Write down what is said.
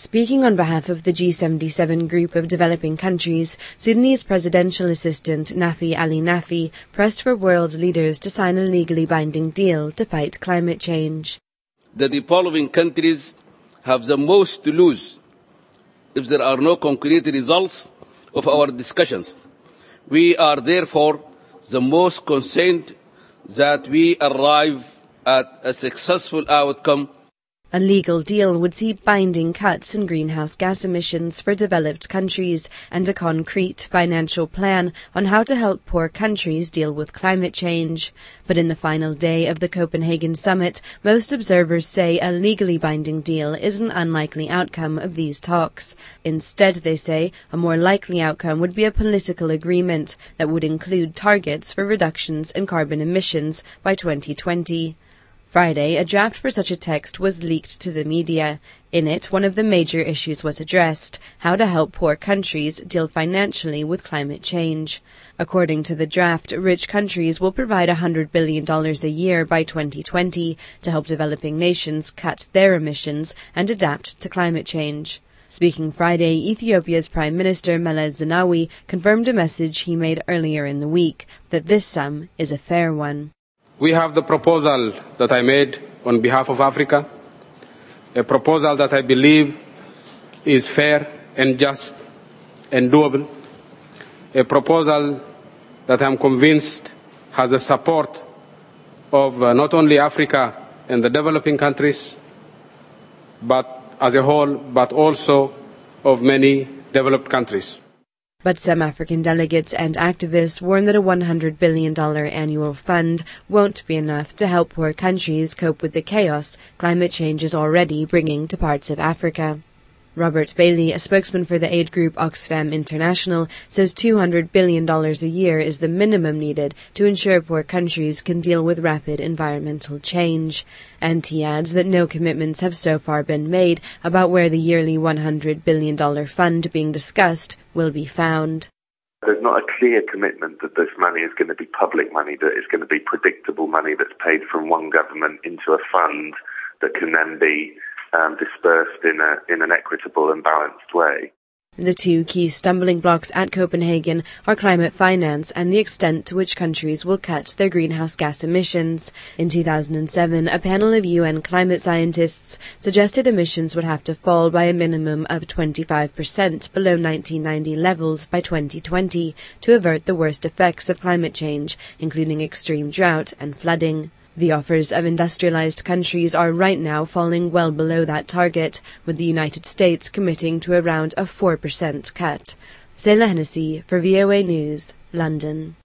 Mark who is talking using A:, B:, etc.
A: Speaking on behalf of the G77 group of developing countries, Sudanese presidential assistant Nafi Ali Nafi pressed for world leaders to sign a legally binding deal to fight climate change.
B: The developing countries have the most to lose if there are no concrete results of our discussions. We are therefore the most concerned that we arrive at a successful outcome.
A: A legal deal would see binding cuts in greenhouse gas emissions for developed countries and a concrete financial plan on how to help poor countries deal with climate change. But in the final day of the Copenhagen summit, most observers say a legally binding deal is an unlikely outcome of these talks. Instead, they say, a more likely outcome would be a political agreement that would include targets for reductions in carbon emissions by 2020. Friday, a draft for such a text was leaked to the media. In it, one of the major issues was addressed: how to help poor countries deal financially with climate change. According to the draft, rich countries will provide $100 billion a year by 2020 to help developing nations cut their emissions and adapt to climate change. Speaking Friday, Ethiopia's Prime Minister Meles Zenawi confirmed a message he made earlier in the week, that this sum is a fair one.
C: We have the proposal that I made on behalf of Africa, a proposal that I believe is fair and just and doable, a proposal that I'm convinced has the support of not only Africa and the developing countries, but as a whole, but also of many developed countries.
A: But some African delegates and activists warn that a $100 billion annual fund won't be enough to help poor countries cope with the chaos climate change is already bringing to parts of Africa. Robert Bailey, a spokesman for the aid group Oxfam International, says $200 billion a year is the minimum needed to ensure poor countries can deal with rapid environmental change. And he adds that no commitments have so far been made about where the yearly $100 billion fund being discussed will be found.
D: There's not a clear commitment that this money is going to be public money, that it's going to be predictable money that's paid from one government into a fund that can then be dispersed in an equitable and balanced way.
A: The two key stumbling blocks at Copenhagen are climate finance and the extent to which countries will cut their greenhouse gas emissions. In 2007, a panel of UN climate scientists suggested emissions would have to fall by a minimum of 25% below 1990 levels by 2020 to avert the worst effects of climate change, including extreme drought and flooding. The offers of industrialized countries are right now falling well below that target, with the United States committing to around a 4% cut. Zayla Hennessy for VOA News, London.